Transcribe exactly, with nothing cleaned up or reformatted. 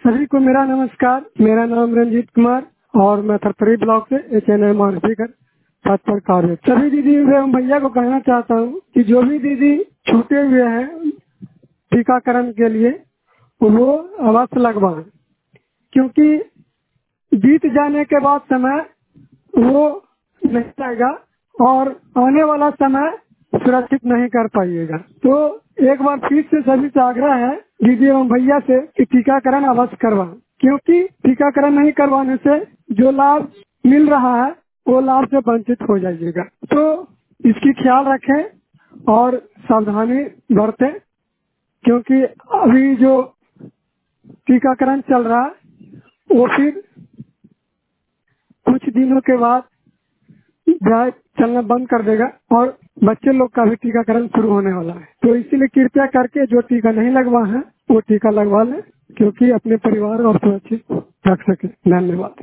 सभी को मेरा नमस्कार। मेरा नाम रंजीत कुमार और मैं थरथरी ब्लॉक से H N M R speaker पद पर कार्य। सभी दीदी एवं भैया को कहना चाहता हूँ कि जो भी दीदी छूटे हुए हैं टीकाकरण के लिए वो अवश्य लगवाएं, क्योंकि बीत जाने के बाद समय वो नहीं आएगा और आने वाला समय सुरक्षित नहीं कर पाइएगा। तो एक बार फिर से सभी से आग्रह है दीदी एवं भैया से कि टीकाकरण अवश्य करवाएं, क्योंकि टीकाकरण नहीं करवाने से जो लाभ मिल रहा है वो लाभ से वंचित हो जाइएगा। तो इसकी ख्याल रखें और सावधानी बरतें, क्योंकि अभी जो टीकाकरण चल रहा है वो फिर कुछ दिनों के बाद जाए चलना बंद कर देगा और बच्चे लोग का भी टीकाकरण शुरू होने वाला है। तो इसीलिए कृपया करके जो टीका नहीं लगवा है वो टीका लगवा लें, क्योंकि अपने परिवार और सुरक्षित रख सके। धन्यवाद।